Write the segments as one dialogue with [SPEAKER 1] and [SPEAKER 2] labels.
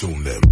[SPEAKER 1] Tune them.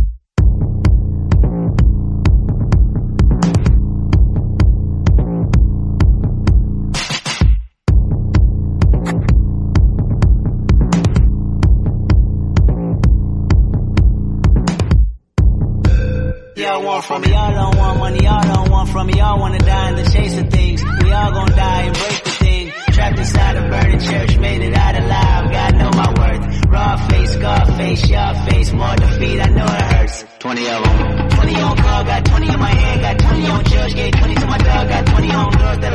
[SPEAKER 2] Y'all want from me, y'all don't want money, y'all don't want from me, y'all wanna die in the chase of things. We all gon' die and break the thing. Trapped inside a burning church, made it out alive, God know my worth. Raw face, scar face, y'all face, more defeat, I know it hurts. 20 of them, 20 on call, got 20 in my hand, got 20 on judge, gave 20 to my dog, got 20 on girls that'll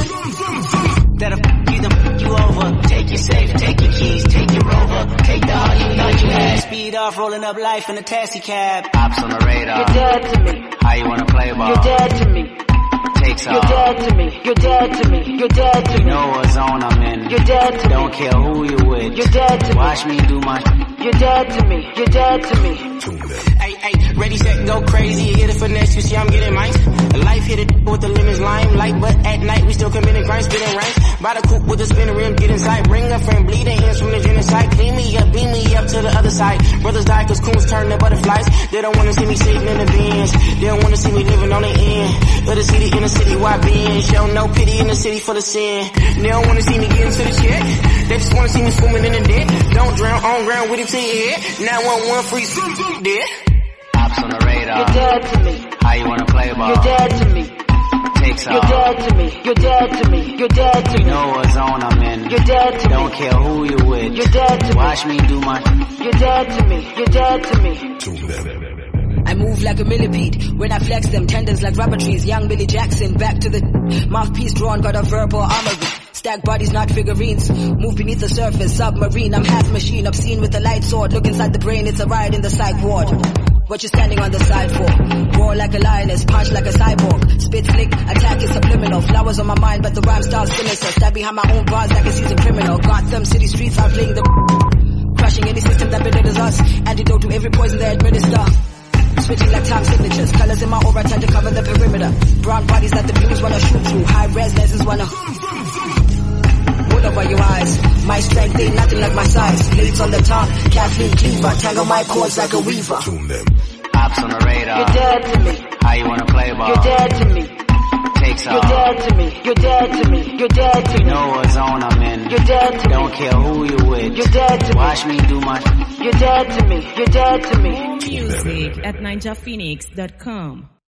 [SPEAKER 2] fuck you over. Take your safe, take your keys, take your rover, take the all you thought you had. Speed off, rolling up life in a taxi cab. Ops on the radar.
[SPEAKER 3] You're dead to me.
[SPEAKER 2] How you wanna play ball?
[SPEAKER 3] You're dead to me.
[SPEAKER 2] Takes off.
[SPEAKER 3] You're dead to me. You're dead to me. You're dead to me.
[SPEAKER 2] You know what zone I'm in.
[SPEAKER 3] You're dead to me.
[SPEAKER 2] Don't care who you with.
[SPEAKER 3] You're dead to me.
[SPEAKER 2] Watch me do my.
[SPEAKER 3] You're dead to me. You're dead to me.
[SPEAKER 4] Hey, ready, set, go crazy. You get it for next, you see I'm getting mine. Life hit it with the lemons, limelight, but at night we still committing crimes, spitting ranks. By the coupe with the spinning rim, get inside. Bring a friend, bleed the hands from the genocide. Clean me up, beam me up to the other side. Brothers die cause coons turn to butterflies. They don't wanna see me sitting in the bins. They don't wanna see me living on the end of the city, in the city, why being? Show no pity in the city for the sin. They don't wanna see me getting to the check. They just wanna see me swimming in the debt. Don't drown on ground with it to your head. 911 free, dead.
[SPEAKER 2] Ops on the radar.
[SPEAKER 3] You're dead to me.
[SPEAKER 2] How you wanna play ball?
[SPEAKER 3] You're dead to me.
[SPEAKER 2] Takes off.
[SPEAKER 3] You're dead to me. You're dead to me. You're dead to me.
[SPEAKER 2] You know what zone I'm in.
[SPEAKER 3] You're dead to me.
[SPEAKER 2] Don't care who you with.
[SPEAKER 3] You're dead to me.
[SPEAKER 2] Watch me do my.
[SPEAKER 3] You're dead to me. You're dead to me.
[SPEAKER 1] Tune them.
[SPEAKER 5] I move like a millipede when I flex them tendons like rubber trees. Young Billy Jackson, back to the mouthpiece drawn, got a verbal armory. Stack bodies, not figurines. Move beneath the surface, submarine. I'm half machine, obscene with a light sword. Look inside the brain, it's a riot in the psych ward. What you standing on the side for? Roar like a lioness, punch like a cyborg. Spit slick, attack is subliminal. Flowers on my mind, but the rhyme starts sinister. Stab behind my own bars like a seasoned criminal. Gotham City streets are playing the crushing any system that belittles us. Antidote to every poison they administer. Switching like time signatures. Colors in my aura tend to cover the perimeter. Brown bodies that the blues wanna shoot through. High res lenses wanna wool over your eyes. My strength ain't nothing like my size. Blades on the tongue, Kathleen Cleaver. Tangle my cords like a weaver.
[SPEAKER 1] Tune them.
[SPEAKER 2] Ops on the radar.
[SPEAKER 3] You're dead to me.
[SPEAKER 2] How you wanna play ball?
[SPEAKER 3] You're dead to me.
[SPEAKER 2] Takes
[SPEAKER 3] You're
[SPEAKER 2] off.
[SPEAKER 3] dead to me. You're dead to me. You're dead to
[SPEAKER 2] You
[SPEAKER 3] me.
[SPEAKER 2] know what zone I'm in.
[SPEAKER 3] You're dead to
[SPEAKER 2] Don't
[SPEAKER 3] me.
[SPEAKER 2] care who you with.
[SPEAKER 3] You're dead to me.
[SPEAKER 2] Watch me do my.
[SPEAKER 3] You're dead to me. You're dead to me.
[SPEAKER 6] Music at ninjaphoenix.com.